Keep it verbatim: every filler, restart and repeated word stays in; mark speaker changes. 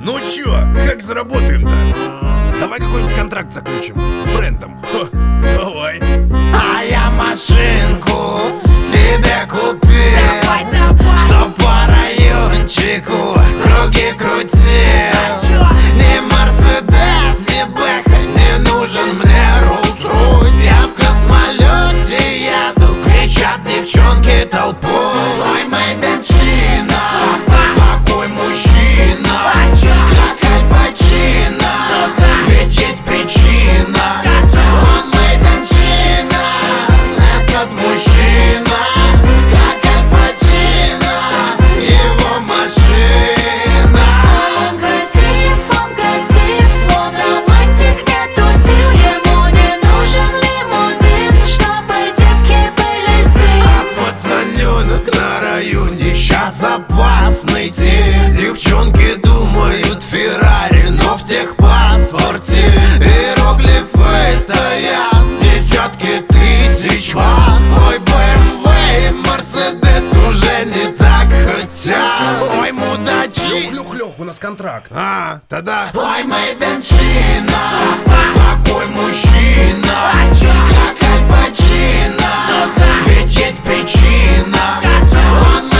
Speaker 1: Ну чё, как заработаем-то? Давай какой-нибудь контракт заключим с брендом. Ха, давай.
Speaker 2: А я машинку себе купил,
Speaker 3: Давай, давай.
Speaker 2: чтоб по райончику круги крутил. Не Мерседес, не Бэха, не нужен мне Rolls-Royce. Я в космолете еду, кричат девчонки толпой. Ой, майданчина, какой мужчина, как Аль Пачино, ведь есть причина. Он майданчина, этот мужчина, как Аль Пачино, его машина.
Speaker 3: Он красив, он красив, он романтик, нету сил. Ему не нужен лимузин, чтобы девки были с ним.
Speaker 2: Пацаненок на районе, сейчас опасный тип. Девчонки думают Феррари, но в техпаспорте иероглифы стоят десятки тысяч ватт. Твой бэ эм вэ и Мерседес уже не так хотят. Ой, мудачи.
Speaker 1: Лёх-лёх, у нас контракт.
Speaker 2: А, тогда. Ой, майданчина, какой мужчина, как Аль Пачино, ведь есть причина. Он